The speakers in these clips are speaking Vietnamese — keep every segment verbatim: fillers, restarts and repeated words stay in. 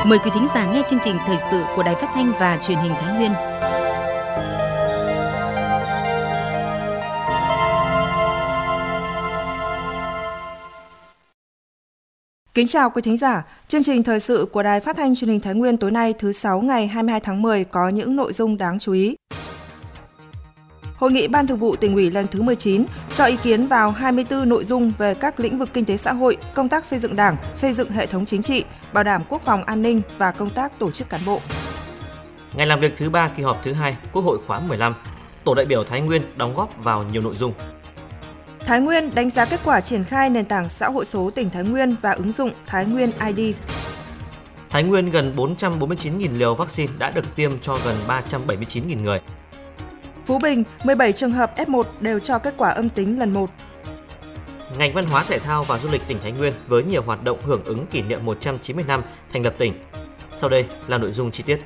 Mời quý thính giả nghe chương trình thời sự của Đài Phát thanh và Truyền hình Thái Nguyên. Kính chào quý thính giả, chương trình thời sự của Đài Phát thanh Truyền hình Thái Nguyên tối nay thứ Sáu ngày hai mươi hai tháng mười có những nội dung đáng chú ý. Hội nghị Ban Thường vụ Tỉnh ủy lần thứ mười chín cho ý kiến vào hai mươi tư nội dung về các lĩnh vực kinh tế xã hội, công tác xây dựng Đảng, xây dựng hệ thống chính trị, bảo đảm quốc phòng an ninh và công tác tổ chức cán bộ. Ngày làm việc thứ ba kỳ họp thứ hai Quốc hội khóa mười lăm, tổ đại biểu Thái Nguyên đóng góp vào nhiều nội dung. Thái Nguyên đánh giá kết quả triển khai nền tảng xã hội số tỉnh Thái Nguyên và ứng dụng Thái Nguyên i đê. Thái Nguyên gần bốn trăm bốn mươi chín nghìn liều vaccine đã được tiêm cho gần ba trăm bảy mươi chín nghìn người. Phú Bình, mười bảy trường hợp ép một đều cho kết quả âm tính lần một. Ngành văn hóa thể thao và du lịch tỉnh Thái Nguyên với nhiều hoạt động hưởng ứng kỷ niệm một trăm chín mươi năm thành lập tỉnh. Sau đây là nội dung chi tiết.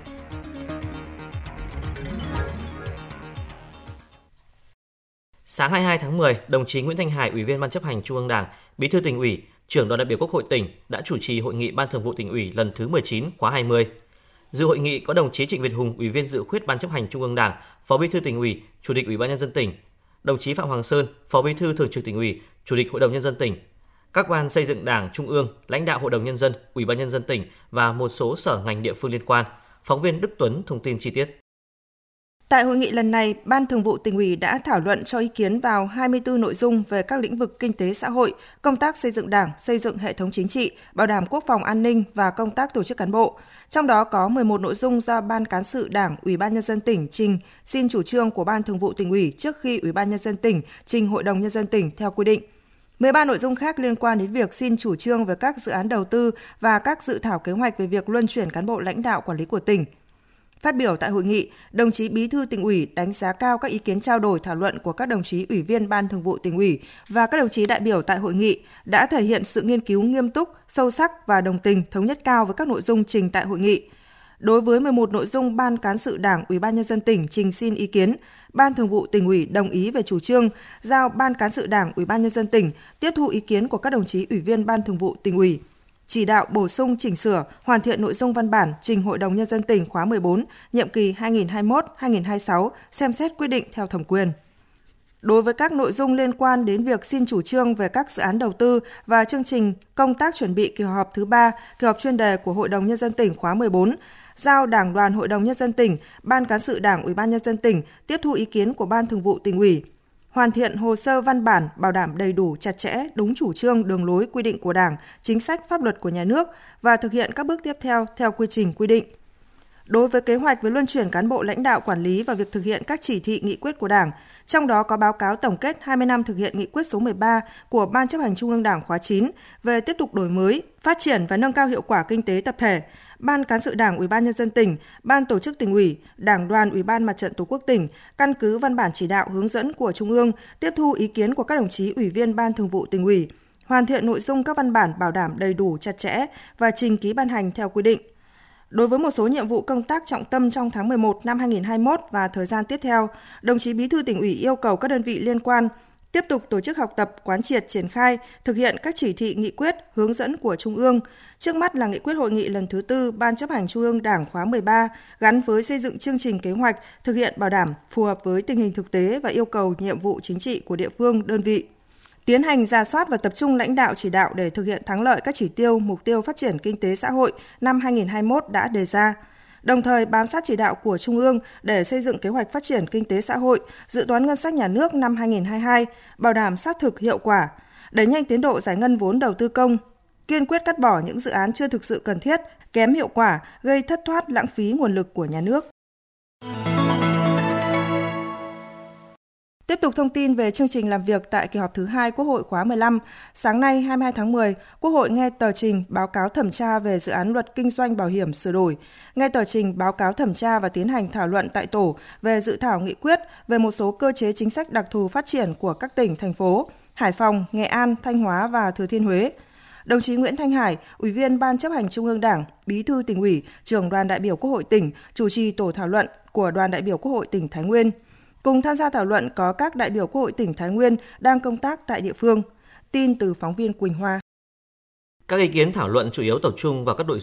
Sáng hai mươi hai tháng mười, đồng chí Nguyễn Thanh Hải, Ủy viên Ban Chấp hành Trung ương Đảng, Bí thư Tỉnh ủy, Trưởng đoàn đại biểu Quốc hội tỉnh đã chủ trì hội nghị Ban Thường vụ Tỉnh ủy lần thứ mười chín khóa hai mươi. Dự hội nghị có đồng chí Trịnh Việt Hùng, Ủy viên Dự khuyết Ban Chấp hành Trung ương Đảng, Phó Bí thư Tỉnh ủy, Chủ tịch Ủy ban Nhân dân tỉnh, đồng chí Phạm Hoàng Sơn, Phó Bí thư Thường trực Tỉnh ủy, Chủ tịch Hội đồng Nhân dân tỉnh, các ban xây dựng Đảng Trung ương, lãnh đạo Hội đồng Nhân dân, Ủy ban Nhân dân tỉnh và một số sở ngành địa phương liên quan. Phóng viên Đức Tuấn thông tin chi tiết. Tại hội nghị lần này, Ban Thường vụ Tỉnh ủy đã thảo luận cho ý kiến vào hai mươi tư nội dung về các lĩnh vực kinh tế xã hội, công tác xây dựng Đảng, xây dựng hệ thống chính trị, bảo đảm quốc phòng an ninh và công tác tổ chức cán bộ. Trong đó có mười một nội dung do Ban Cán sự Đảng, Ủy ban Nhân dân tỉnh trình xin chủ trương của Ban Thường vụ Tỉnh ủy trước khi Ủy ban Nhân dân tỉnh trình Hội đồng Nhân dân tỉnh theo quy định. mười ba nội dung khác liên quan đến việc xin chủ trương về các dự án đầu tư và các dự thảo kế hoạch về việc luân chuyển cán bộ lãnh đạo quản lý của tỉnh. Phát biểu tại hội nghị, đồng chí Bí thư Tỉnh ủy đánh giá cao các ý kiến trao đổi thảo luận của các đồng chí Ủy viên Ban Thường vụ Tỉnh ủy và các đồng chí đại biểu tại hội nghị đã thể hiện sự nghiên cứu nghiêm túc, sâu sắc và đồng tình, thống nhất cao với các nội dung trình tại hội nghị. Đối với mười một nội dung Ban Cán sự Đảng, Ủy ban Nhân dân tỉnh trình xin ý kiến, Ban Thường vụ Tỉnh ủy đồng ý về chủ trương giao Ban Cán sự Đảng, Ủy ban Nhân dân tỉnh tiếp thu ý kiến của các đồng chí Ủy viên Ban Thường vụ Tỉnh ủy, chỉ đạo bổ sung chỉnh sửa, hoàn thiện nội dung văn bản trình Hội đồng Nhân dân tỉnh khóa mười bốn, nhiệm kỳ hai nghìn không trăm hai mươi mốt đến hai nghìn không trăm hai mươi sáu, xem xét quyết định theo thẩm quyền. Đối với các nội dung liên quan đến việc xin chủ trương về các dự án đầu tư và chương trình công tác chuẩn bị kỳ họp thứ ba, kỳ họp chuyên đề của Hội đồng Nhân dân tỉnh khóa mười bốn, giao Đảng đoàn Hội đồng Nhân dân tỉnh, Ban Cán sự Đảng, Ủy ban Nhân dân tỉnh tiếp thu ý kiến của Ban Thường vụ Tỉnh ủy, hoàn thiện hồ sơ văn bản bảo đảm đầy đủ, chặt chẽ, đúng chủ trương, đường lối, quy định của Đảng, chính sách, pháp luật của nhà nước và thực hiện các bước tiếp theo theo quy trình quy định. Đối với kế hoạch về luân chuyển cán bộ lãnh đạo quản lý và việc thực hiện các chỉ thị nghị quyết của Đảng, trong đó có báo cáo tổng kết hai mươi năm thực hiện nghị quyết số mười ba của Ban Chấp hành Trung ương Đảng khóa chín về tiếp tục đổi mới, phát triển và nâng cao hiệu quả kinh tế tập thể, Ban Cán sự Đảng, Ủy ban Nhân dân tỉnh, Ban Tổ chức Tỉnh ủy, Đảng đoàn, Ủy ban Mặt trận Tổ quốc tỉnh, căn cứ văn bản chỉ đạo hướng dẫn của Trung ương, tiếp thu ý kiến của các đồng chí Ủy viên Ban Thường vụ Tỉnh ủy, hoàn thiện nội dung các văn bản bảo đảm đầy đủ, chặt chẽ và trình ký ban hành theo quy định. Đối với một số nhiệm vụ công tác trọng tâm trong tháng mười một năm hai nghìn không trăm hai mươi mốt và thời gian tiếp theo, đồng chí Bí thư Tỉnh ủy yêu cầu các đơn vị liên quan tiếp tục tổ chức học tập, quán triệt, triển khai, thực hiện các chỉ thị, nghị quyết, hướng dẫn của Trung ương. Trước mắt là nghị quyết hội nghị lần thứ tư Ban Chấp hành Trung ương Đảng khóa mười ba gắn với xây dựng chương trình kế hoạch, thực hiện bảo đảm phù hợp với tình hình thực tế và yêu cầu nhiệm vụ chính trị của địa phương, đơn vị. Tiến hành rà soát và tập trung lãnh đạo chỉ đạo để thực hiện thắng lợi các chỉ tiêu, mục tiêu phát triển kinh tế xã hội năm hai nghìn không trăm hai mươi mốt đã đề ra. Đồng thời bám sát chỉ đạo của Trung ương để xây dựng kế hoạch phát triển kinh tế xã hội, dự toán ngân sách nhà nước năm hai nghìn không trăm hai mươi hai, bảo đảm sát thực hiệu quả, đẩy nhanh tiến độ giải ngân vốn đầu tư công, kiên quyết cắt bỏ những dự án chưa thực sự cần thiết, kém hiệu quả, gây thất thoát lãng phí nguồn lực của nhà nước. Tiếp tục thông tin về chương trình làm việc tại kỳ họp thứ hai Quốc hội khóa mười lăm, sáng nay hai mươi hai tháng mười, Quốc hội nghe tờ trình báo cáo thẩm tra về dự án luật kinh doanh bảo hiểm sửa đổi, nghe tờ trình báo cáo thẩm tra và tiến hành thảo luận tại tổ về dự thảo nghị quyết về một số cơ chế chính sách đặc thù phát triển của các tỉnh, thành phố Hải Phòng, Nghệ An, Thanh Hóa và Thừa Thiên Huế. Đồng chí Nguyễn Thanh Hải, Ủy viên Ban Chấp hành Trung ương Đảng, Bí thư Tỉnh ủy, Trưởng đoàn đại biểu Quốc hội tỉnh, chủ trì tổ thảo luận của đoàn đại biểu Quốc hội tỉnh Thái Nguyên. Cùng tham gia thảo luận có các đại biểu Quốc hội tỉnh Thái Nguyên đang công tác tại địa phương. Tin từ phóng viên Quỳnh Hoa. Các ý kiến thảo luận chủ yếu tập trung vào các nội dung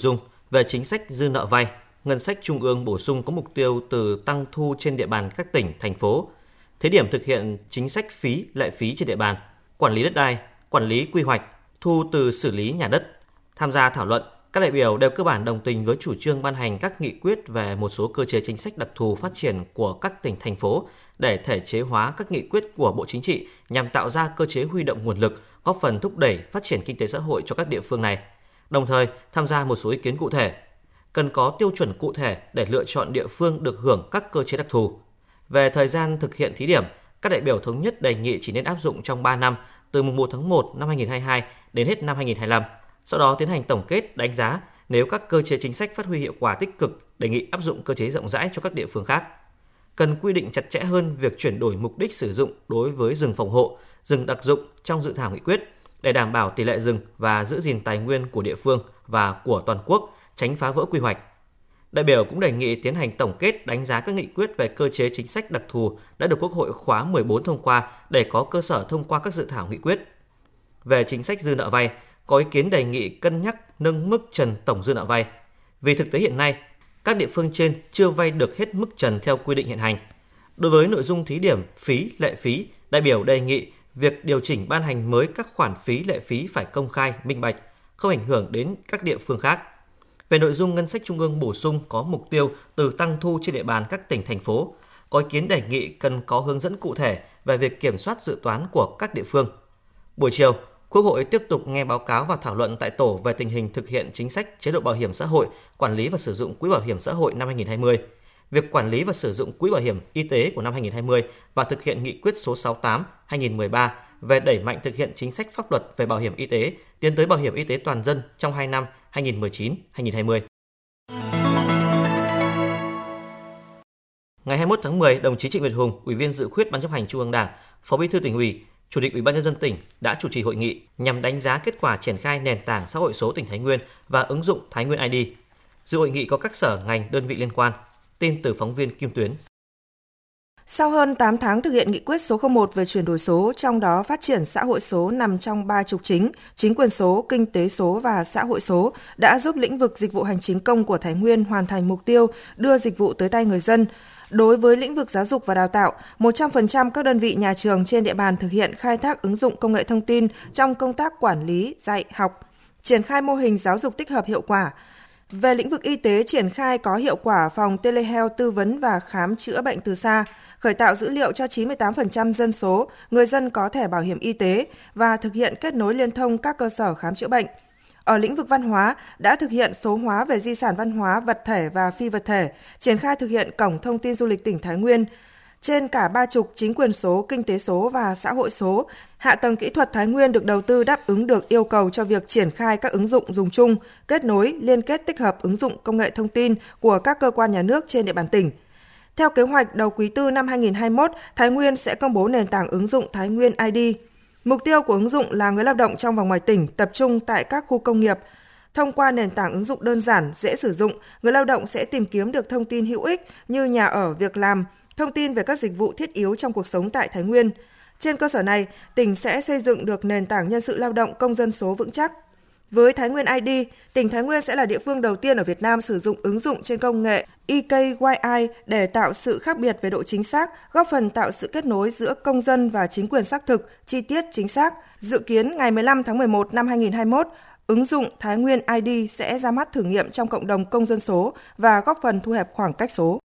Về chính sách dư nợ vay, ngân sách trung ương bổ sung có mục tiêu từ tăng thu trên địa bàn các tỉnh, thành phố, thí điểm thực hiện chính sách phí, lệ phí trên địa bàn, quản lý đất đai, quản lý quy hoạch, thu từ xử lý nhà đất. Tham gia thảo luận, các đại biểu đều cơ bản đồng tình với chủ trương ban hành các nghị quyết về một số cơ chế chính sách đặc thù phát triển của các tỉnh, thành phố để thể chế hóa các nghị quyết của Bộ Chính trị nhằm tạo ra cơ chế huy động nguồn lực, góp phần thúc đẩy phát triển kinh tế xã hội cho các địa phương này. Đồng thời, tham gia một số ý kiến cụ thể. Cần có tiêu chuẩn cụ thể để lựa chọn địa phương được hưởng các cơ chế đặc thù. Về thời gian thực hiện thí điểm, các đại biểu thống nhất đề nghị chỉ nên áp dụng trong ba năm, từ mùng một tháng một năm hai nghìn không trăm hai mươi hai đến hết năm hai nghìn không trăm hai mươi lăm. Sau đó tiến hành tổng kết, đánh giá, nếu các cơ chế chính sách phát huy hiệu quả tích cực, đề nghị áp dụng cơ chế rộng rãi cho các địa phương khác. Cần quy định chặt chẽ hơn việc chuyển đổi mục đích sử dụng đối với rừng phòng hộ, rừng đặc dụng trong dự thảo nghị quyết để đảm bảo tỷ lệ rừng và giữ gìn tài nguyên của địa phương và của toàn quốc, tránh phá vỡ quy hoạch. Đại biểu cũng đề nghị tiến hành tổng kết, đánh giá các nghị quyết về cơ chế chính sách đặc thù đã được Quốc hội khóa mười bốn thông qua để có cơ sở thông qua các dự thảo nghị quyết. Về chính sách dư nợ vay, có ý kiến đề nghị cân nhắc nâng mức trần tổng dư nợ vay. Vì thực tế hiện nay, các địa phương trên chưa vay được hết mức trần theo quy định hiện hành. Đối với nội dung thí điểm phí, lệ phí, đại biểu đề nghị việc điều chỉnh ban hành mới các khoản phí, lệ phí phải công khai, minh bạch, không ảnh hưởng đến các địa phương khác. Về nội dung ngân sách trung ương bổ sung có mục tiêu từ tăng thu trên địa bàn các tỉnh, thành phố, có ý kiến đề nghị cần có hướng dẫn cụ thể về việc kiểm soát dự toán của các địa phương. Buổi chiều, Quốc hội tiếp tục nghe báo cáo và thảo luận tại tổ về tình hình thực hiện chính sách chế độ bảo hiểm xã hội, quản lý và sử dụng quỹ bảo hiểm xã hội năm hai nghìn không trăm hai mươi, việc quản lý và sử dụng quỹ bảo hiểm y tế của năm hai nghìn không trăm hai mươi và thực hiện nghị quyết số sáu mươi tám trên hai nghìn không trăm mười ba về đẩy mạnh thực hiện chính sách pháp luật về bảo hiểm y tế, tiến tới bảo hiểm y tế toàn dân trong hai năm hai nghìn không trăm mười chín đến hai nghìn không trăm hai mươi. Ngày hai mươi mốt tháng mười, đồng chí Trịnh Việt Hùng, Ủy viên Dự khuyết Ban Chấp hành Trung ương Đảng, Phó Bí thư Tỉnh ủy, Chủ tịch Ủy ban nhân dân tỉnh đã chủ trì hội nghị nhằm đánh giá kết quả triển khai nền tảng xã hội số tỉnh Thái Nguyên và ứng dụng Thái Nguyên i đê. Dự hội nghị có các sở, ngành, đơn vị liên quan. Tin từ phóng viên Kim Tuyến. Sau hơn tám tháng thực hiện nghị quyết số không một về chuyển đổi số, trong đó phát triển xã hội số nằm trong ba trục chính, chính quyền số, kinh tế số và xã hội số, đã giúp lĩnh vực dịch vụ hành chính công của Thái Nguyên hoàn thành mục tiêu đưa dịch vụ tới tay người dân. Đối với lĩnh vực giáo dục và đào tạo, một trăm phần trăm các đơn vị nhà trường trên địa bàn thực hiện khai thác ứng dụng công nghệ thông tin trong công tác quản lý, dạy, học, triển khai mô hình giáo dục tích hợp hiệu quả. Về lĩnh vực y tế, triển khai có hiệu quả phòng telehealth tư vấn và khám chữa bệnh từ xa, khởi tạo dữ liệu cho chín mươi tám phần trăm dân số, người dân có thẻ bảo hiểm y tế và thực hiện kết nối liên thông các cơ sở khám chữa bệnh. Ở lĩnh vực văn hóa, đã thực hiện số hóa về di sản văn hóa vật thể và phi vật thể, triển khai thực hiện cổng thông tin du lịch tỉnh Thái Nguyên. Trên cả ba trục chính quyền số, kinh tế số và xã hội số, hạ tầng kỹ thuật Thái Nguyên được đầu tư đáp ứng được yêu cầu cho việc triển khai các ứng dụng dùng chung, kết nối, liên kết tích hợp ứng dụng công nghệ thông tin của các cơ quan nhà nước trên địa bàn tỉnh. Theo kế hoạch, đầu quý tư năm hai nghìn không trăm hai mươi mốt, Thái Nguyên sẽ công bố nền tảng ứng dụng Thái Nguyên i đê. Mục tiêu của ứng dụng là người lao động trong và ngoài tỉnh tập trung tại các khu công nghiệp. Thông qua nền tảng ứng dụng đơn giản, dễ sử dụng, người lao động sẽ tìm kiếm được thông tin hữu ích như nhà ở, việc làm, thông tin về các dịch vụ thiết yếu trong cuộc sống tại Thái Nguyên. Trên cơ sở này, tỉnh sẽ xây dựng được nền tảng nhân sự lao động công dân số vững chắc. Với Thái Nguyên i đê, tỉnh Thái Nguyên sẽ là địa phương đầu tiên ở Việt Nam sử dụng ứng dụng trên công nghệ e ca y i để tạo sự khác biệt về độ chính xác, góp phần tạo sự kết nối giữa công dân và chính quyền xác thực, chi tiết chính xác. Dự kiến ngày mười lăm tháng mười một năm hai nghìn không trăm hai mươi mốt, ứng dụng Thái Nguyên i đê sẽ ra mắt thử nghiệm trong cộng đồng công dân số và góp phần thu hẹp khoảng cách số.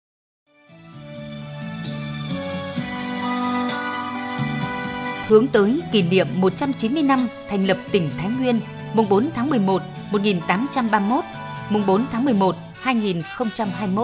Hướng tới kỷ niệm một trăm chín mươi năm thành lập tỉnh Thái Nguyên, mùng bốn tháng mười một năm một nghìn tám trăm ba mươi mốt, mùng bốn tháng mười một năm hai nghìn không trăm hai mươi mốt.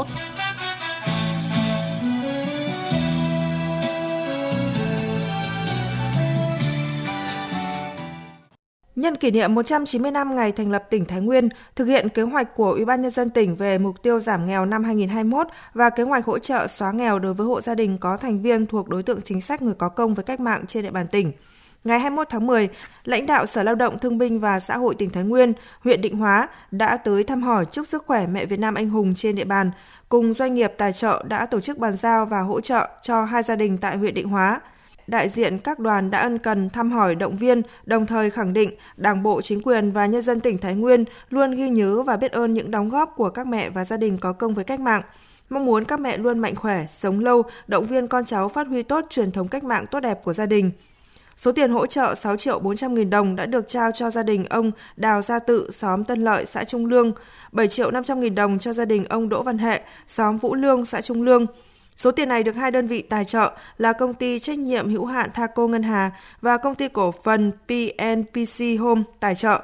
Nhân kỷ niệm một trăm chín mươi năm ngày thành lập tỉnh Thái Nguyên, thực hiện kế hoạch của Ủy ban nhân dân tỉnh về mục tiêu giảm nghèo năm hai nghìn không trăm hai mươi mốt và kế hoạch hỗ trợ xóa nghèo đối với hộ gia đình có thành viên thuộc đối tượng chính sách người có công với cách mạng trên địa bàn tỉnh. Ngày hai mươi mốt tháng mười, lãnh đạo Sở Lao động Thương binh và Xã hội tỉnh Thái Nguyên, huyện Định Hóa đã tới thăm hỏi chúc sức khỏe mẹ Việt Nam anh hùng trên địa bàn, cùng doanh nghiệp tài trợ đã tổ chức bàn giao và hỗ trợ cho hai gia đình tại huyện Định Hóa. đại diện các đoàn đã ân cần thăm hỏi động viên, đồng thời khẳng định Đảng bộ, chính quyền và nhân dân tỉnh Thái Nguyên luôn ghi nhớ và biết ơn những đóng góp của các mẹ và gia đình có công với cách mạng. Mong muốn các mẹ luôn mạnh khỏe, sống lâu, động viên con cháu phát huy tốt truyền thống cách mạng tốt đẹp của gia đình. Số tiền hỗ trợ sáu triệu bốn trăm nghìn đồng đã được trao cho gia đình ông Đào Gia Tự, xóm Tân Lợi, xã Trung Lương, bảy triệu năm trăm nghìn đồng cho gia đình ông Đỗ Văn Hệ, xóm Vũ Lương, xã Trung Lương. Số tiền này được hai đơn vị tài trợ là công ty trách nhiệm hữu hạn Thaco Ngân Hà và công ty cổ phần pê en pê xê Home tài trợ.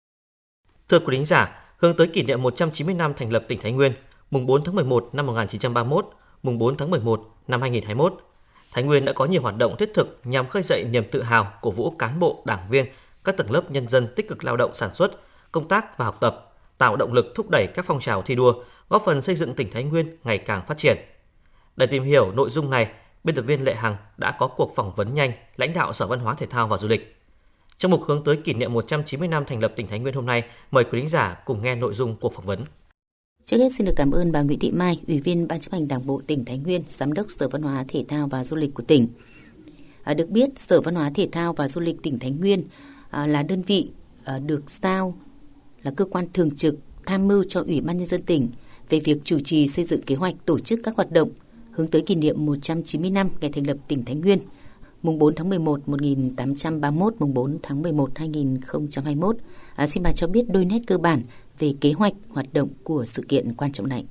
Thưa quý thính giả, hướng tới kỷ niệm một trăm chín mươi năm thành lập tỉnh Thái Nguyên, mùng bốn tháng mười một năm một nghìn chín trăm ba mươi mốt, mùng bốn tháng mười một năm hai nghìn không trăm hai mươi mốt, Thái Nguyên đã có nhiều hoạt động thiết thực nhằm khơi dậy niềm tự hào, cổ vũ cán bộ, đảng viên, các tầng lớp nhân dân tích cực lao động sản xuất, công tác và học tập, tạo động lực thúc đẩy các phong trào thi đua, góp phần xây dựng tỉnh Thái Nguyên ngày càng phát triển. Để tìm hiểu nội dung này, biên tập viên Lệ Hằng đã có cuộc phỏng vấn nhanh lãnh đạo Sở Văn hóa Thể thao và Du lịch. Trong mục hướng tới kỷ niệm một trăm chín mươi năm thành lập tỉnh Thái Nguyên hôm nay, mời quý thính giả cùng nghe nội dung cuộc phỏng vấn. Trước hết xin được cảm ơn bà Nguyễn Thị Mai, Ủy viên Ban chấp hành Đảng bộ tỉnh Thái Nguyên, Giám đốc Sở Văn hóa Thể thao và Du lịch của tỉnh. À, được biết, Sở Văn hóa Thể thao và Du lịch tỉnh Thái Nguyên à, là đơn vị à, được giao là cơ quan thường trực tham mưu cho Ủy ban Nhân dân tỉnh về việc chủ trì xây dựng kế hoạch tổ chức các hoạt động hướng tới kỷ niệm một trăm chín mươi năm ngày thành lập tỉnh Thái Nguyên, mùng bốn tháng mười một năm một nghìn tám trăm ba mươi mốt, mùng bốn tháng mười một năm hai nghìn không trăm hai mươi mốt. À, xin bà cho biết đôi nét cơ bản về kế hoạch hoạt động của sự kiện quan trọng này.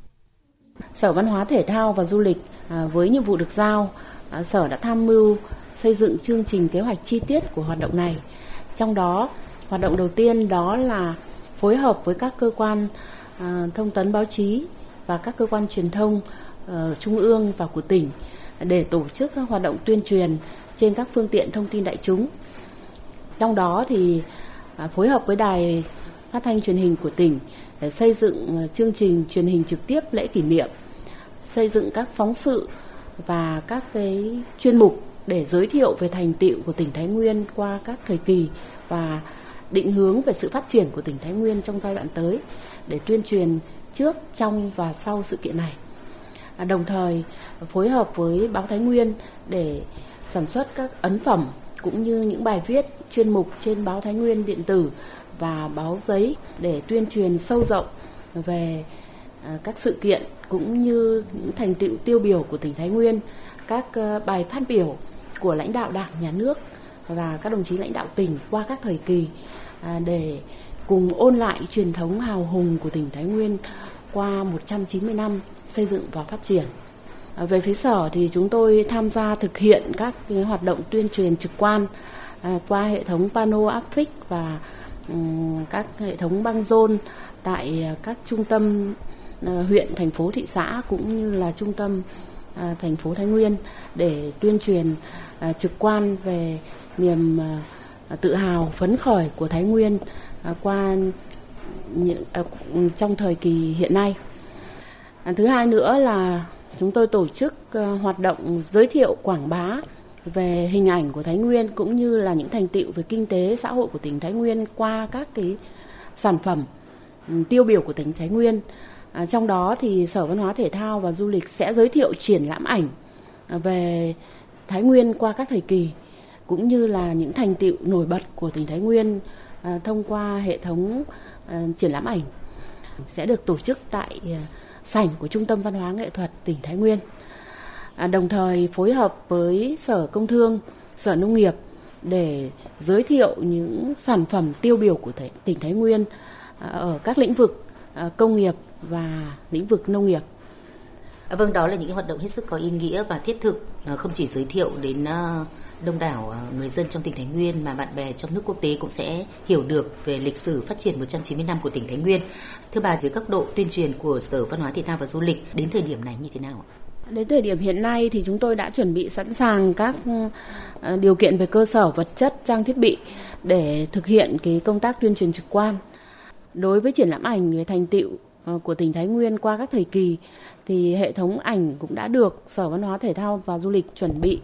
Sở Văn hóa Thể thao và Du lịch à, với nhiệm vụ được giao, à, Sở đã tham mưu xây dựng chương trình kế hoạch chi tiết của hoạt động này. Trong đó, hoạt động đầu tiên đó là phối hợp với các cơ quan à, thông tấn báo chí và các cơ quan truyền thông à, trung ương và của tỉnh để tổ chức các hoạt động tuyên truyền trên các phương tiện thông tin đại chúng. Trong đó thì à, phối hợp với Đài Phát thanh Truyền hình của tỉnh để xây dựng chương trình truyền hình trực tiếp lễ kỷ niệm, xây dựng các phóng sự và các cái chuyên mục để giới thiệu về thành tựu của tỉnh Thái Nguyên qua các thời kỳ và định hướng về sự phát triển của tỉnh Thái Nguyên trong giai đoạn tới để tuyên truyền trước, trong và sau sự kiện này. À, đồng thời phối hợp với báo Thái Nguyên để sản xuất các ấn phẩm cũng như những bài viết chuyên mục trên báo Thái Nguyên điện tử và báo giấy để tuyên truyền sâu rộng về uh, các sự kiện cũng như những thành tựu tiêu biểu của tỉnh Thái Nguyên, các uh, bài phát biểu của lãnh đạo Đảng, Nhà nước và các đồng chí lãnh đạo tỉnh qua các thời kỳ uh, để cùng ôn lại truyền thống hào hùng của tỉnh Thái Nguyên qua một trăm chín mươi năm xây dựng và phát triển. Uh, về phía Sở thì chúng tôi tham gia thực hiện các uh, hoạt động tuyên truyền trực quan uh, qua hệ thống pano áp phích và các hệ thống băng rôn tại các trung tâm huyện, thành phố, thị xã cũng như là trung tâm thành phố Thái Nguyên để tuyên truyền trực quan về niềm tự hào phấn khởi của Thái Nguyên qua những, trong thời kỳ hiện nay. Thứ hai nữa là chúng tôi tổ chức hoạt động giới thiệu quảng bá về hình ảnh của Thái Nguyên cũng như là những thành tựu về kinh tế xã hội của tỉnh Thái Nguyên qua các cái sản phẩm tiêu biểu của tỉnh Thái Nguyên. À, trong đó thì Sở Văn hóa Thể thao và Du lịch sẽ giới thiệu triển lãm ảnh về Thái Nguyên qua các thời kỳ cũng như là những thành tựu nổi bật của tỉnh Thái Nguyên à, thông qua hệ thống à, triển lãm ảnh sẽ được tổ chức tại à, sảnh của Trung tâm Văn hóa Nghệ thuật tỉnh Thái Nguyên. À, đồng thời phối hợp với Sở Công Thương, Sở Nông nghiệp để giới thiệu những sản phẩm tiêu biểu của tỉnh Thái Nguyên à, ở các lĩnh vực à, công nghiệp và lĩnh vực nông nghiệp. À, vâng, đó là những hoạt động hết sức có ý nghĩa và thiết thực, à, không chỉ giới thiệu đến à, đông đảo à, người dân trong tỉnh Thái Nguyên mà bạn bè trong nước quốc tế cũng sẽ hiểu được về lịch sử phát triển một trăm chín mươi năm của tỉnh Thái Nguyên. Thưa bà, về cấp độ tuyên truyền của Sở Văn hóa Thể thao và Du lịch đến thời điểm này như thế nào ạ? Đến thời điểm hiện nay thì chúng tôi đã chuẩn bị sẵn sàng các điều kiện về cơ sở vật chất, trang thiết bị để thực hiện cái công tác tuyên truyền trực quan. Đối với triển lãm ảnh về thành tựu của tỉnh Thái Nguyên qua các thời kỳ thì hệ thống ảnh cũng đã được Sở Văn hóa Thể thao và Du lịch chuẩn bị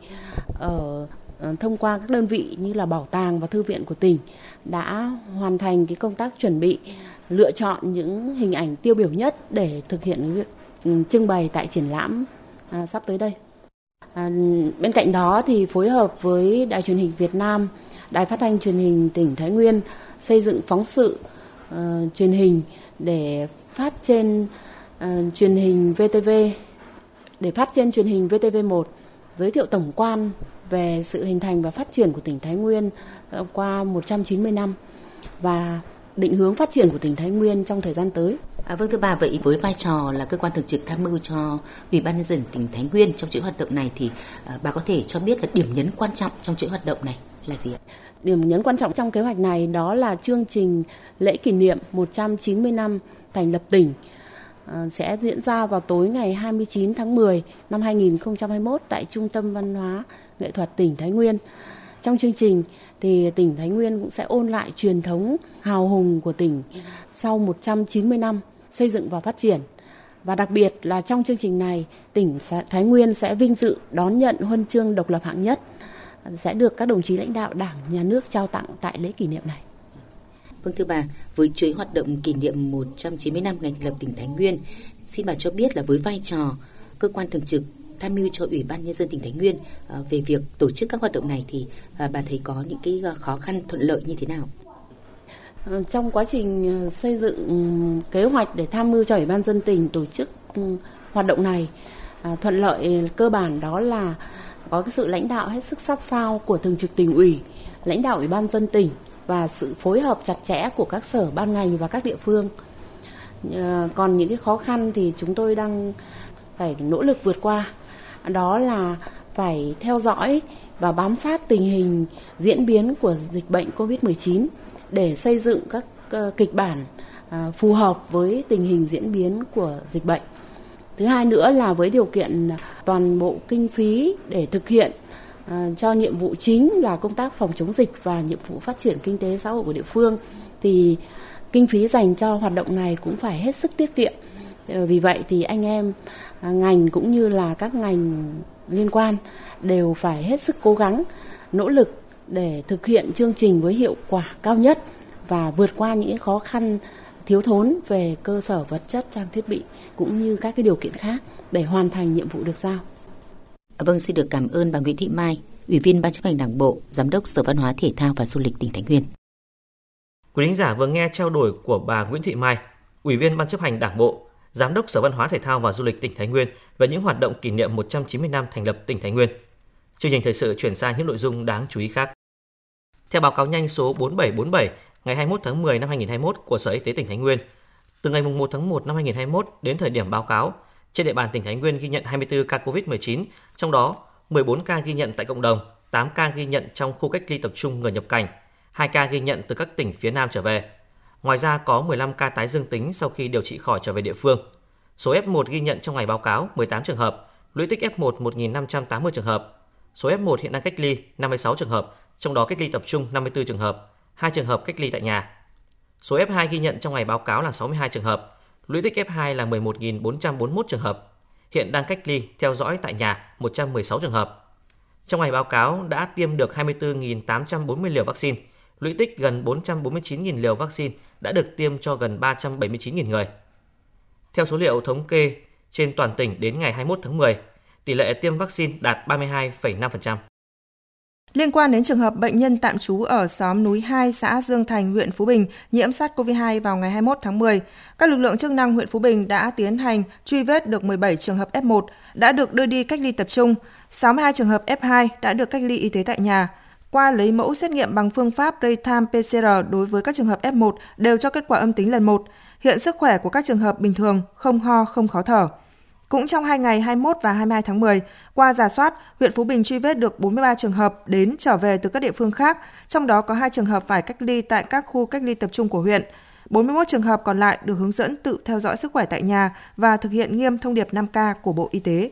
ở thông qua các đơn vị như là bảo tàng và thư viện của tỉnh đã hoàn thành cái công tác chuẩn bị lựa chọn những hình ảnh tiêu biểu nhất để thực hiện việc trưng bày tại triển lãm À, sắp tới đây. À, bên cạnh đó thì phối hợp với Đài Truyền hình Việt Nam, Đài Phát thanh Truyền hình tỉnh Thái Nguyên xây dựng phóng sự uh, truyền hình để phát trên uh, truyền hình vê tê vê, để phát trên truyền hình vê tê vê một, giới thiệu tổng quan về sự hình thành và phát triển của tỉnh Thái Nguyên uh, qua một trăm chín mươi năm và định hướng phát triển của tỉnh Thái Nguyên trong thời gian tới. À, vâng thưa bà, vậy với vai trò là cơ quan thường trực tham mưu cho Ủy ban nhân dân tỉnh Thái Nguyên trong chuỗi hoạt động này thì à, bà có thể cho biết là điểm nhấn quan trọng trong chuỗi hoạt động này là gì ạ? Điểm nhấn quan trọng trong kế hoạch này đó là chương trình lễ kỷ niệm một trăm chín mươi năm thành lập tỉnh à, sẽ diễn ra vào tối ngày hai mươi chín tháng mười năm hai nghìn không trăm hai mươi mốt tại Trung tâm Văn hóa Nghệ thuật tỉnh Thái Nguyên. Trong chương trình thì tỉnh Thái Nguyên cũng sẽ ôn lại truyền thống hào hùng của tỉnh sau một trăm chín mươi năm xây dựng và phát triển. Và đặc biệt là trong chương trình này, tỉnh Thái Nguyên sẽ vinh dự đón nhận huân chương độc lập hạng nhất, sẽ được các đồng chí lãnh đạo Đảng, Nhà nước trao tặng tại lễ kỷ niệm này. Vâng thưa bà, với chuỗi hoạt động kỷ niệm một trăm chín mươi năm ngày thành lập tỉnh Thái Nguyên, xin bà cho biết là với vai trò cơ quan thường trực tham mưu cho Ủy ban nhân dân tỉnh Thái Nguyên về việc tổ chức các hoạt động này thì bà thấy có những cái khó khăn thuận lợi như thế nào? Trong quá trình xây dựng kế hoạch để tham mưu cho Ủy ban nhân dân tỉnh tổ chức hoạt động này, thuận lợi cơ bản đó là có cái sự lãnh đạo hết sức sát sao của thường trực tỉnh ủy, lãnh đạo Ủy ban nhân dân tỉnh và sự phối hợp chặt chẽ của các sở ban ngành và các địa phương. Còn những cái khó khăn thì chúng tôi đang phải nỗ lực vượt qua, đó là phải theo dõi và bám sát tình hình diễn biến của dịch bệnh covid mười chín để xây dựng các uh, kịch bản uh, phù hợp với tình hình diễn biến của dịch bệnh. Thứ hai nữa là với điều kiện toàn bộ kinh phí để thực hiện uh, cho nhiệm vụ chính là công tác phòng chống dịch và nhiệm vụ phát triển kinh tế xã hội của địa phương thì kinh phí dành cho hoạt động này cũng phải hết sức tiết kiệm. Uh, vì vậy thì anh em uh, ngành cũng như là các ngành liên quan đều phải hết sức cố gắng, nỗ lực để thực hiện chương trình với hiệu quả cao nhất và vượt qua những khó khăn thiếu thốn về cơ sở vật chất, trang thiết bị cũng như các cái điều kiện khác để hoàn thành nhiệm vụ được giao. Vâng, xin được cảm ơn bà Nguyễn Thị Mai, Ủy viên Ban chấp hành Đảng bộ, Giám đốc Sở Văn hóa Thể thao và Du lịch tỉnh Thái Nguyên. Quý thính giả vừa nghe trao đổi của bà Nguyễn Thị Mai, Ủy viên Ban chấp hành Đảng bộ, Giám đốc Sở Văn hóa Thể thao và Du lịch tỉnh Thái Nguyên về những hoạt động kỷ niệm một trăm chín mươi năm thành lập tỉnh Thái Nguyên. Chương trình thời sự chuyển sang những nội dung đáng chú ý khác. Theo báo cáo nhanh số bốn bảy bốn bảy ngày hai mươi mốt tháng mười năm hai nghìn không trăm hai mươi mốt của Sở Y tế tỉnh Thái Nguyên, từ ngày một tháng một năm hai nghìn không trăm hai mươi mốt đến thời điểm báo cáo, trên địa bàn tỉnh Thái Nguyên ghi nhận hai mươi tư ca covid mười chín, trong đó mười bốn ca ghi nhận tại cộng đồng, tám ca ghi nhận trong khu cách ly tập trung người nhập cảnh, hai ca ghi nhận từ các tỉnh phía Nam trở về. Ngoài ra có mười lăm ca tái dương tính sau khi điều trị khỏi trở về địa phương. Số ép một ghi nhận trong ngày báo cáo mười tám trường hợp, lũy tích ép một một nghìn năm trăm tám mươi trường hợp. Số ép một hiện đang cách ly năm mươi sáu trường hợp, trong đó cách ly tập trung năm mươi tư trường hợp, hai trường hợp cách ly tại nhà. Số ép hai ghi nhận trong ngày báo cáo là sáu mươi hai trường hợp, lũy tích ép hai là mười một nghìn bốn trăm bốn mươi mốt trường hợp, hiện đang cách ly theo dõi tại nhà một trăm mười sáu trường hợp. Trong ngày báo cáo đã tiêm được hai mươi tư nghìn tám trăm bốn mươi liều vaccine, lũy tích gần bốn trăm bốn mươi chín nghìn liều vaccine đã được tiêm cho gần ba trăm bảy mươi chín nghìn người. Theo số liệu thống kê trên toàn tỉnh đến ngày hai mươi mốt tháng mười, tỷ lệ tiêm vaccine đạt ba mươi hai phẩy năm phần trăm. Liên quan đến trường hợp bệnh nhân tạm trú ở xóm núi hai, xã Dương Thành, huyện Phú Bình nhiễm SARS-xê o vê hai vào ngày hai mươi mốt tháng mười, các lực lượng chức năng huyện Phú Bình đã tiến hành truy vết được mười bảy trường hợp ép một đã được đưa đi cách ly tập trung, sáu mươi hai trường hợp ép hai đã được cách ly y tế tại nhà. Qua lấy mẫu xét nghiệm bằng phương pháp real-time pê xê rờ đối với các trường hợp ép một đều cho kết quả âm tính lần một. Hiện sức khỏe của các trường hợp bình thường, không ho, không khó thở. Cũng trong hai ngày hai mươi mốt và hai mươi hai tháng mười, qua rà soát, huyện Phú Bình truy vết được bốn mươi ba trường hợp đến trở về từ các địa phương khác, trong đó có hai trường hợp phải cách ly tại các khu cách ly tập trung của huyện. bốn mươi mốt trường hợp còn lại được hướng dẫn tự theo dõi sức khỏe tại nhà và thực hiện nghiêm thông điệp năm K của Bộ Y tế.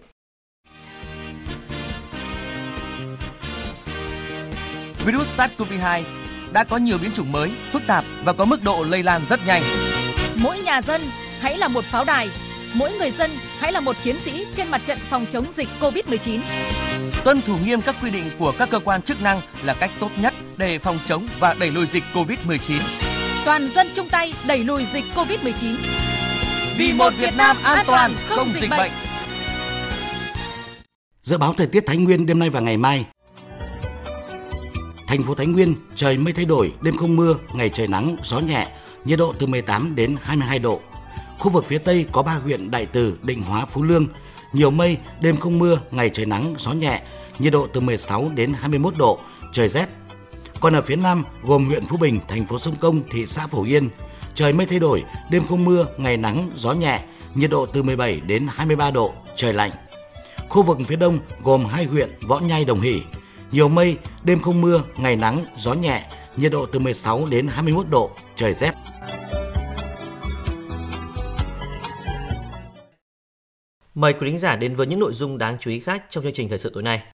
Virus SARS-xê o vê hai đã có nhiều biến chủng mới, phức tạp và có mức độ lây lan rất nhanh. Mỗi nhà dân hãy là một pháo đài, mỗi người dân hãy là một chiến sĩ trên mặt trận phòng chống dịch covid mười chín. Tuân thủ nghiêm các quy định của các cơ quan chức năng là cách tốt nhất để phòng chống và đẩy lùi dịch covid mười chín. Toàn dân chung tay đẩy lùi dịch covid mười chín. Vì một Việt Nam an toàn, không dịch bệnh. Dự báo thời tiết Thái Nguyên đêm nay và ngày mai. Thành phố Thái Nguyên trời mây thay đổi, đêm không mưa, ngày trời nắng, gió nhẹ, nhiệt độ từ mười tám đến hai mươi hai độ. Khu vực phía Tây có ba huyện Đại Từ, Định Hóa, Phú Lương, nhiều mây, đêm không mưa, ngày trời nắng, gió nhẹ, nhiệt độ từ mười sáu đến hai mươi mốt độ, trời rét. Còn ở phía Nam gồm huyện Phú Bình, thành phố Sông Công, thị xã Phổ Yên, trời mây thay đổi, đêm không mưa, ngày nắng, gió nhẹ, nhiệt độ từ mười bảy đến hai mươi ba độ, trời lạnh. Khu vực phía Đông gồm hai huyện Võ Nhai, Đồng Hỷ, nhiều mây, đêm không mưa, ngày nắng, gió nhẹ, nhiệt độ từ mười sáu đến hai mươi mốt độ, trời rét. Mời quý thính giả đến với những nội dung đáng chú ý khác trong chương trình thời sự tối nay.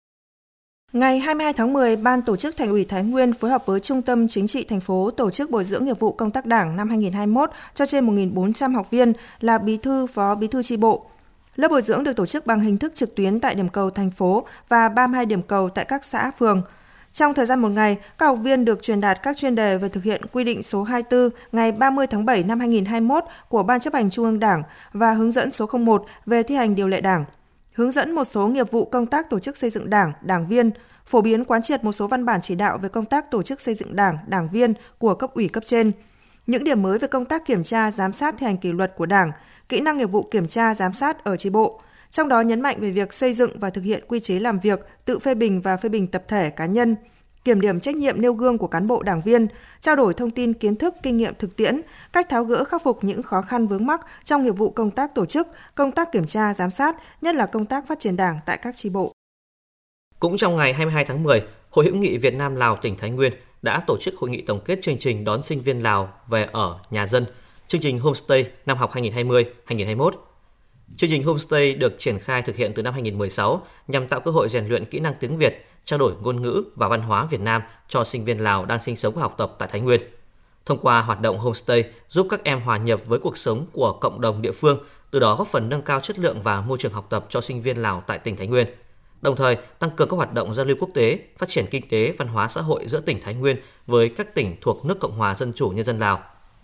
Ngày hai mươi hai tháng mười, Ban Tổ chức Thành ủy Thái Nguyên phối hợp với Trung tâm Chính trị thành phố tổ chức bồi dưỡng nghiệp vụ công tác Đảng năm hai không hai mốt cho trên một nghìn bốn trăm học viên là bí thư, phó bí thư chi bộ. Lớp bồi dưỡng được tổ chức bằng hình thức trực tuyến tại điểm cầu thành phố và ba mươi hai điểm cầu tại các xã, phường. Trong thời gian một ngày, các học viên được truyền đạt các chuyên đề về thực hiện quy định số hai mươi tư ngày ba mươi tháng bảy năm hai nghìn không trăm hai mươi mốt của Ban Chấp hành Trung ương Đảng và hướng dẫn số không một về thi hành điều lệ Đảng, hướng dẫn một số nghiệp vụ công tác tổ chức xây dựng Đảng, đảng viên, phổ biến quán triệt một số văn bản chỉ đạo về công tác tổ chức xây dựng Đảng, đảng viên của cấp ủy cấp trên, những điểm mới về công tác kiểm tra, giám sát thi hành kỷ luật của Đảng, kỹ năng nghiệp vụ kiểm tra, giám sát ở chi bộ. Trong đó nhấn mạnh về việc xây dựng và thực hiện quy chế làm việc, tự phê bình và phê bình tập thể cá nhân, kiểm điểm trách nhiệm nêu gương của cán bộ đảng viên, trao đổi thông tin kiến thức, kinh nghiệm thực tiễn, cách tháo gỡ khắc phục những khó khăn vướng mắc trong nghiệp vụ công tác tổ chức, công tác kiểm tra, giám sát, nhất là công tác phát triển Đảng tại các chi bộ. Cũng trong ngày hai mươi hai tháng mười, Hội hữu nghị Việt Nam Lào tỉnh Thái Nguyên đã tổ chức hội nghị tổng kết chương trình đón sinh viên Lào về ở nhà dân, chương trình Homestay năm học hai nghìn không trăm hai mươi đến hai nghìn không trăm hai mươi mốt. Chương trình Homestay được triển khai thực hiện từ năm hai nghìn không trăm mười sáu nhằm tạo cơ hội rèn luyện kỹ năng tiếng Việt, trao đổi ngôn ngữ và văn hóa Việt Nam cho sinh viên Lào đang sinh sống và học tập tại Thái Nguyên. Thông qua hoạt động Homestay giúp các em hòa nhập với cuộc sống của cộng đồng địa phương, từ đó góp phần nâng cao chất lượng và môi trường học tập cho sinh viên Lào tại tỉnh Thái Nguyên. Đồng thời, tăng cường các hoạt động giao lưu quốc tế, phát triển kinh tế, văn hóa xã hội giữa tỉnh Thái Nguyên với các tỉnh thuộc nước Cộng hòa Dân chủ Nhân dân Lào.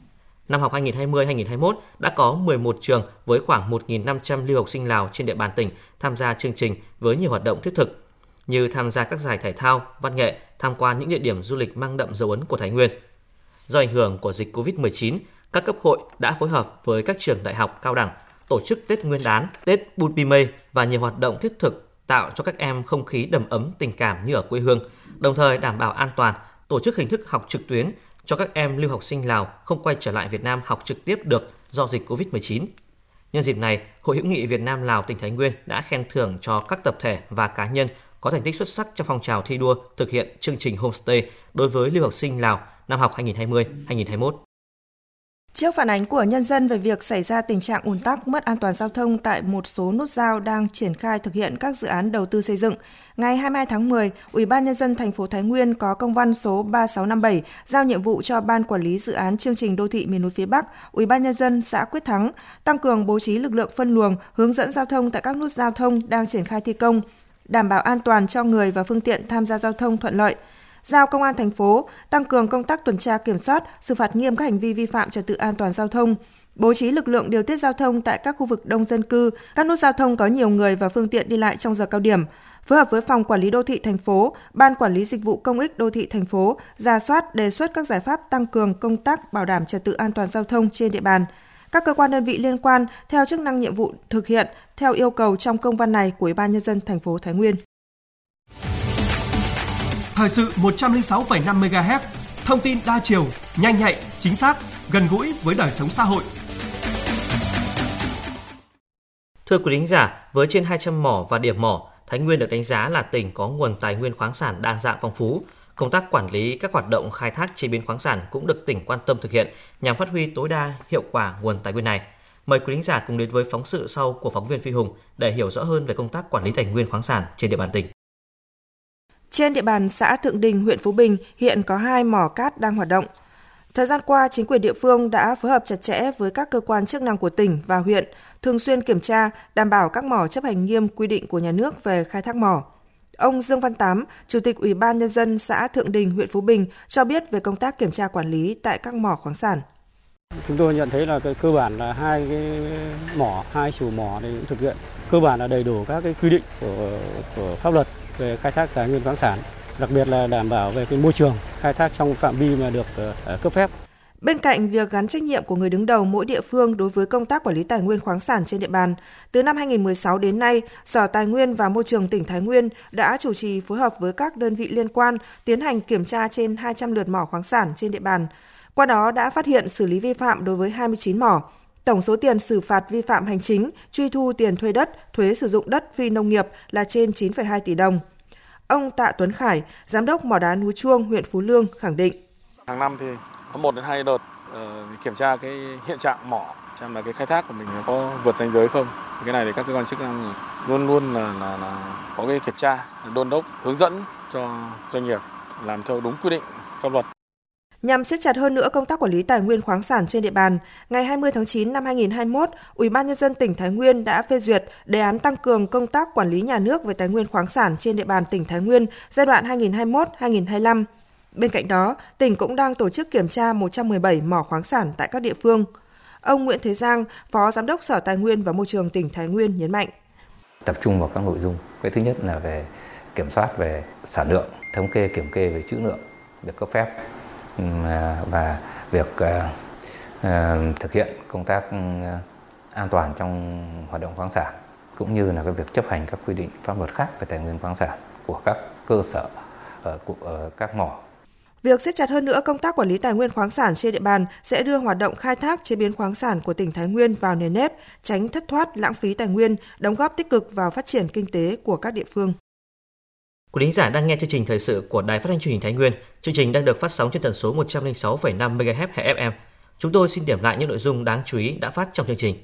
Năm học hai nghìn không trăm hai mươi đến hai nghìn không trăm hai mươi mốt đã có mười một trường với khoảng một nghìn năm trăm lưu học sinh Lào trên địa bàn tỉnh tham gia chương trình với nhiều hoạt động thiết thực như tham gia các giải thể thao, văn nghệ, tham quan những địa điểm du lịch mang đậm dấu ấn của Thái Nguyên. Do ảnh hưởng của dịch covid mười chín, các cấp hội đã phối hợp với các trường đại học, cao đẳng tổ chức Tết Nguyên đán, Tết Bun Pi Mây và nhiều hoạt động thiết thực tạo cho các em không khí đầm ấm tình cảm như ở quê hương, đồng thời đảm bảo an toàn, tổ chức hình thức học trực tuyến cho các em lưu học sinh Lào không quay trở lại Việt Nam học trực tiếp được do dịch covid mười chín. Nhân dịp này, Hội hữu nghị Việt Nam Lào tỉnh Thái Nguyên đã khen thưởng cho các tập thể và cá nhân có thành tích xuất sắc trong phong trào thi đua thực hiện chương trình Homestay đối với lưu học sinh Lào năm học hai nghìn không trăm hai mươi đến hai nghìn không trăm hai mươi mốt. Trước phản ánh của nhân dân về việc xảy ra tình trạng ùn tắc, mất an toàn giao thông tại một số nút giao đang triển khai thực hiện các dự án đầu tư xây dựng, ngày hai mươi hai tháng mười, Ủy ban Nhân dân thành phố Thái Nguyên có công văn số ba sáu năm bảy giao nhiệm vụ cho Ban Quản lý Dự án Chương trình Đô thị Miền núi phía Bắc, Ủy ban Nhân dân xã Quyết Thắng tăng cường bố trí lực lượng phân luồng, hướng dẫn giao thông tại các nút giao thông đang triển khai thi công, đảm bảo an toàn cho người và phương tiện tham gia giao thông thuận lợi. Giao Công an thành phố tăng cường công tác tuần tra kiểm soát, xử phạt nghiêm các hành vi vi phạm trật tự an toàn giao thông, bố trí lực lượng điều tiết giao thông tại các khu vực đông dân cư, các nút giao thông có nhiều người và phương tiện đi lại trong giờ cao điểm, phối hợp với Phòng Quản lý Đô thị thành phố, Ban Quản lý Dịch vụ Công ích Đô thị thành phố, rà soát đề xuất các giải pháp tăng cường công tác bảo đảm trật tự an toàn giao thông trên địa bàn. Các cơ quan đơn vị liên quan theo chức năng nhiệm vụ thực hiện theo yêu cầu trong công văn này của Ủy ban Nhân dân thành phố Thái Nguyên. Thời sự một trăm lẻ sáu phẩy năm mê ga héc, thông tin đa chiều, nhanh nhạy, chính xác, gần gũi với đời sống xã hội. Thưa quý thính giả, với trên hai trăm mỏ và điểm mỏ, Thái Nguyên được đánh giá là tỉnh có nguồn tài nguyên khoáng sản đa dạng phong phú. Công tác quản lý các hoạt động khai thác chế biến khoáng sản cũng được tỉnh quan tâm thực hiện nhằm phát huy tối đa hiệu quả nguồn tài nguyên này. Mời quý thính giả cùng đến với phóng sự sau của phóng viên Phi Hùng để hiểu rõ hơn về công tác quản lý tài nguyên khoáng sản trên địa bàn tỉnh. Trên địa bàn xã Thượng Đình, huyện Phú Bình hiện có hai mỏ cát đang hoạt động. Thời gian qua, chính quyền địa phương đã phối hợp chặt chẽ với các cơ quan chức năng của tỉnh và huyện, thường xuyên kiểm tra, đảm bảo các mỏ chấp hành nghiêm quy định của nhà nước về khai thác mỏ. Ông Dương Văn Tám, Chủ tịch Ủy ban Nhân dân xã Thượng Đình, huyện Phú Bình cho biết về công tác kiểm tra quản lý tại các mỏ khoáng sản. Chúng tôi nhận thấy là cái cơ bản là hai cái mỏ, hai chủ mỏ thì thực hiện cơ bản là đầy đủ các cái quy định của, của pháp luật về khai thác tài nguyên khoáng sản, đặc biệt là đảm bảo về cái môi trường khai thác trong phạm vi mà được uh, cấp phép. Bên cạnh việc gắn trách nhiệm của người đứng đầu mỗi địa phương đối với công tác quản lý tài nguyên khoáng sản trên địa bàn, từ năm hai nghìn không trăm mười sáu đến nay, Sở Tài nguyên và Môi trường tỉnh Thái Nguyên đã chủ trì phối hợp với các đơn vị liên quan tiến hành kiểm tra trên hai trăm lượt mỏ khoáng sản trên địa bàn. Qua đó đã phát hiện xử lý vi phạm đối với hai mươi chín mỏ. Tổng số tiền xử phạt vi phạm hành chính, truy thu tiền thuê đất, thuế sử dụng đất phi nông nghiệp là trên chín phẩy hai tỷ đồng. Ông Tạ Tuấn Khải, Giám đốc mỏ đá Núi Chuông, huyện Phú Lương khẳng định. Hàng năm thì có một đến hai đợt uh, kiểm tra cái hiện trạng mỏ, xem là cái khai thác của mình có vượt ranh giới không. Cái này thì các cơ quan chức năng luôn luôn là, là, là có cái kiểm tra, đôn đốc, hướng dẫn cho doanh nghiệp làm theo đúng quy định pháp luật. Nhằm siết chặt hơn nữa công tác quản lý tài nguyên khoáng sản trên địa bàn, ngày hai mươi tháng chín năm hai nghìn không trăm hai mươi mốt, Ủy ban Nhân dân tỉnh Thái Nguyên đã phê duyệt đề án tăng cường công tác quản lý nhà nước về tài nguyên khoáng sản trên địa bàn tỉnh Thái Nguyên giai đoạn hai nghìn không trăm hai mươi mốt đến hai nghìn không trăm hai mươi lăm. Bên cạnh đó, tỉnh cũng đang tổ chức kiểm tra một trăm mười bảy mỏ khoáng sản tại các địa phương. Ông Nguyễn Thế Giang, Phó Giám đốc Sở Tài nguyên và Môi trường tỉnh Thái Nguyên nhấn mạnh. Tập trung vào các nội dung. Cái thứ nhất là về kiểm soát về sản lượng, thống kê kiểm kê về trữ lượng được cấp phép và việc thực hiện công tác an toàn trong hoạt động khoáng sản, cũng như là cái việc chấp hành các quy định pháp luật khác về tài nguyên khoáng sản của các cơ sở ở, ở các mỏ. Việc siết chặt hơn nữa công tác quản lý tài nguyên khoáng sản trên địa bàn sẽ đưa hoạt động khai thác chế biến khoáng sản của tỉnh Thái Nguyên vào nền nếp, tránh thất thoát lãng phí tài nguyên, đóng góp tích cực vào phát triển kinh tế của các địa phương. Quý thính giả đang nghe chương trình thời sự của Đài Phát thanh Truyền hình Thái Nguyên. Chương trình đang được phát sóng trên tần số một trăm lẻ sáu phẩy năm mê ga héc hệ ép em. Chúng tôi xin điểm lại những nội dung đáng chú ý đã phát trong chương trình.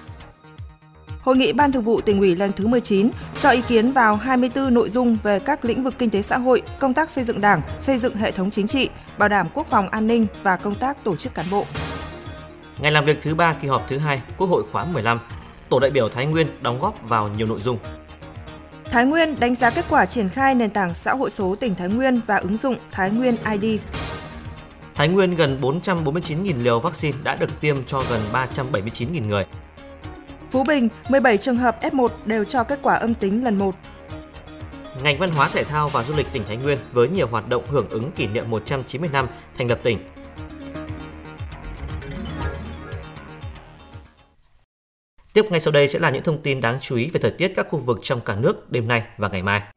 Hội nghị Ban Thường vụ Tỉnh ủy lần thứ mười chín cho ý kiến vào hai mươi tư nội dung về các lĩnh vực kinh tế xã hội, công tác xây dựng Đảng, xây dựng hệ thống chính trị, bảo đảm quốc phòng an ninh và công tác tổ chức cán bộ. Ngày làm việc thứ ba kỳ họp thứ hai Quốc hội khóa mười lăm, tổ đại biểu Thái Nguyên đóng góp vào nhiều nội dung. Thái Nguyên đánh giá kết quả triển khai nền tảng xã hội số tỉnh Thái Nguyên và ứng dụng Thái Nguyên i đê. Thái Nguyên gần bốn trăm bốn mươi chín nghìn liều vaccine đã được tiêm cho gần ba trăm bảy mươi chín nghìn người. Phú Bình, mười bảy trường hợp ép một đều cho kết quả âm tính lần một. Ngành Văn hóa Thể thao và Du lịch tỉnh Thái Nguyên với nhiều hoạt động hưởng ứng kỷ niệm một trăm chín mươi năm thành lập tỉnh. Tiếp ngay sau đây sẽ là những thông tin đáng chú ý về thời tiết các khu vực trong cả nước đêm nay và ngày mai.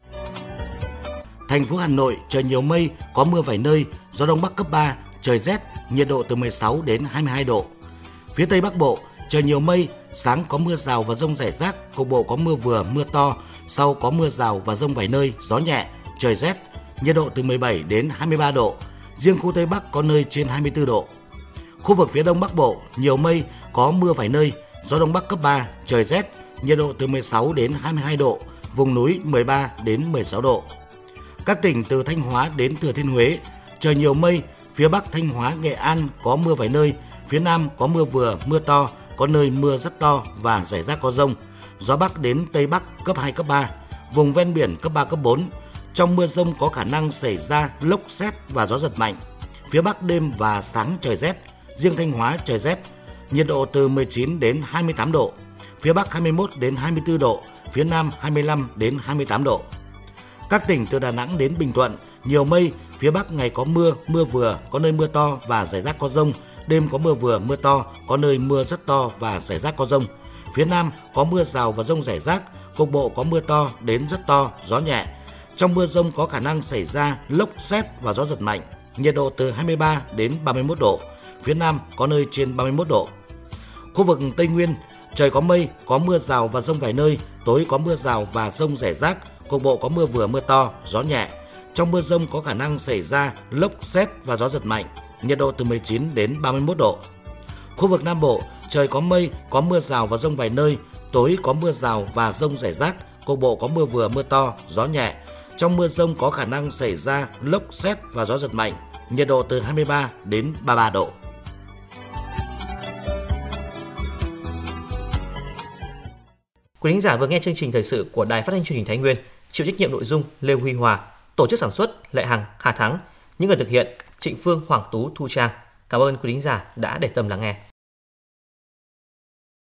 Thành phố Hà Nội trời nhiều mây, có mưa vài nơi, gió đông bắc cấp ba, trời rét, nhiệt độ từ mười sáu đến hai mươi hai độ. Phía Tây Bắc Bộ trời nhiều mây, sáng có mưa rào và dông rải rác, cục bộ có mưa vừa, mưa to, sau có mưa rào và dông vài nơi, gió nhẹ, trời rét, nhiệt độ từ mười bảy đến hai mươi ba độ. Riêng khu Tây Bắc có nơi trên hai mươi tư độ. Khu vực phía Đông Bắc Bộ nhiều mây, có mưa vài nơi, gió đông bắc cấp ba, trời rét, nhiệt độ từ mười sáu đến hai mươi hai độ, vùng núi mười ba đến mười sáu độ. Các tỉnh từ Thanh Hóa đến Thừa Thiên Huế, trời nhiều mây, phía Bắc Thanh Hóa, Nghệ An có mưa vài nơi, phía Nam có mưa vừa, mưa to, có nơi mưa rất to và rải rác có dông. Gió Bắc đến Tây Bắc cấp hai, cấp ba, vùng ven biển cấp ba, cấp bốn. Trong mưa dông có khả năng xảy ra lốc sét và gió giật mạnh. Phía Bắc đêm và sáng trời rét, riêng Thanh Hóa trời rét, nhiệt độ từ mười chín đến hai mươi tám độ, phía Bắc hai mươi mốt đến hai mươi tư độ, phía Nam hai mươi lăm đến hai mươi tám độ. Các tỉnh từ Đà Nẵng đến Bình Thuận, nhiều mây, phía Bắc ngày có mưa, mưa vừa, có nơi mưa to và rải rác có dông, đêm có mưa vừa, mưa to, có nơi mưa rất to và rải rác có dông. Phía Nam có mưa rào và dông rải rác, cục bộ có mưa to đến rất to, gió nhẹ. Trong mưa dông có khả năng xảy ra lốc sét và gió giật mạnh, nhiệt độ từ hai mươi ba đến ba mươi mốt độ, phía Nam có nơi trên ba mươi mốt độ. Khu vực Tây Nguyên, trời có mây, có mưa rào và dông vài nơi, tối có mưa rào và dông rải rác, cục bộ có mưa vừa mưa to, gió nhẹ. Trong mưa dông có khả năng xảy ra lốc sét và gió giật mạnh, nhiệt độ từ mười chín đến ba mươi mốt độ. Khu vực Nam Bộ, trời có mây, có mưa rào và dông vài nơi, tối có mưa rào và dông rải rác, cục bộ có mưa vừa mưa to, gió nhẹ. Trong mưa dông có khả năng xảy ra lốc sét và gió giật mạnh, nhiệt độ từ hai mươi ba đến ba mươi ba độ. Quý thính giả vừa nghe chương trình thời sự của Đài Phát thanh Truyền hình Thái Nguyên, chịu trách nhiệm nội dung Lê Huy Hòa, tổ chức sản xuất Lệ Hằng, Hà Thắng, những người thực hiện Trịnh Phương, Hoàng Tú, Thu Trang. Cảm ơn quý thính giả đã để tâm lắng nghe.